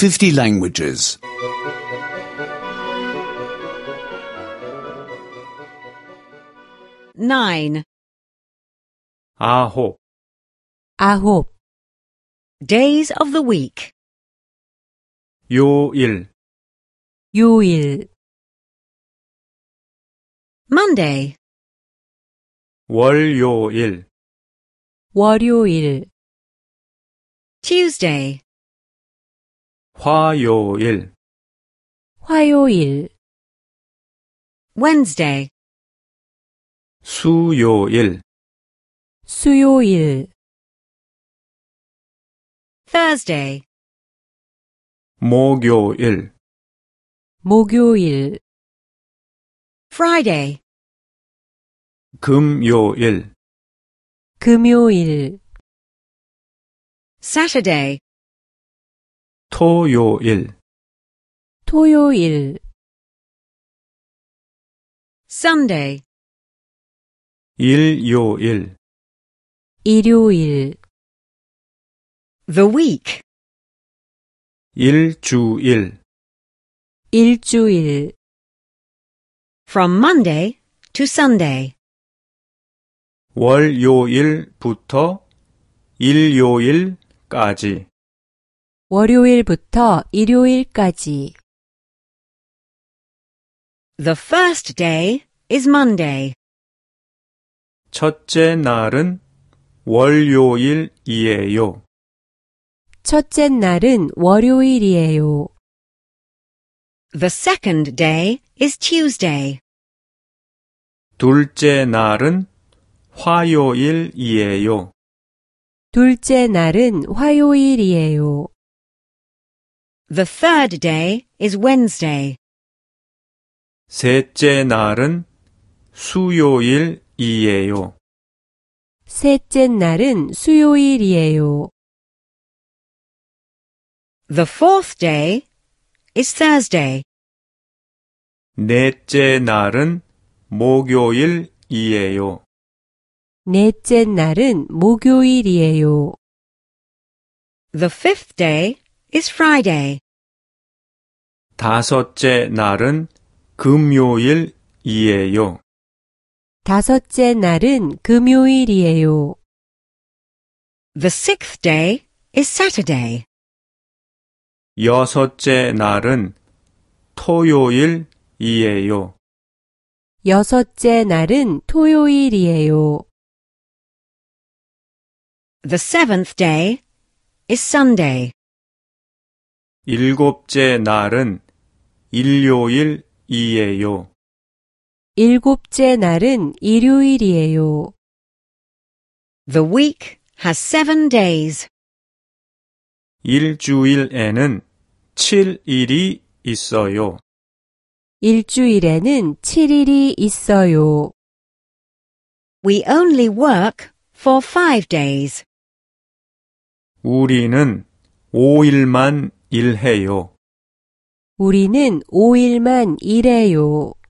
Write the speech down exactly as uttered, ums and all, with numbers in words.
fifty languages. Nine. 아홉, 아홉, Days of the week. 요일, 요일, Monday, 월요일, 월요일, Tuesday, 화요일, 화요일, Wednesday, 수요일, 수요일, Thursday, 목요일, 목요일, Friday, 금요일, 금요일, Saturday, 토요일, 토요일, Sunday, 일요일, 일요일, the week, 일주일, 일주일, from Monday to Sunday. 월요일부터 일요일까지. 월요일부터 일요일까지. The first day is Monday. 첫째 날은 월요일이에요. 첫째 날은 월요일이에요. The second day is Tuesday. 둘째 날은 화요일이에요. 둘째 날은 화요일이에요. The third day is Wednesday. 셋째 날은 수요일이에요. 셋째 날은 수요일이에요. The fourth day is Thursday. 넷째 날은 목요일이에요. 넷째 날은 목요일이에요. The fifth day is Friday. 다섯째 날은 금요일이에요. 다섯째 날은 금요일이에요. The sixth day is Saturday. 여섯째 날은 토요일이에요. 여섯째 날은 토요일이에요. The seventh day is Sunday. 일곱째 날은 일요일이에요. 일곱째 날은 일요일이에요. The week has seven days. 일주일에는 칠 일이 있어요. 일주일에는 칠 일이 있어요. We only work for five days. 우리는 오 일만 일해요. 우리는 오 일만 일해요.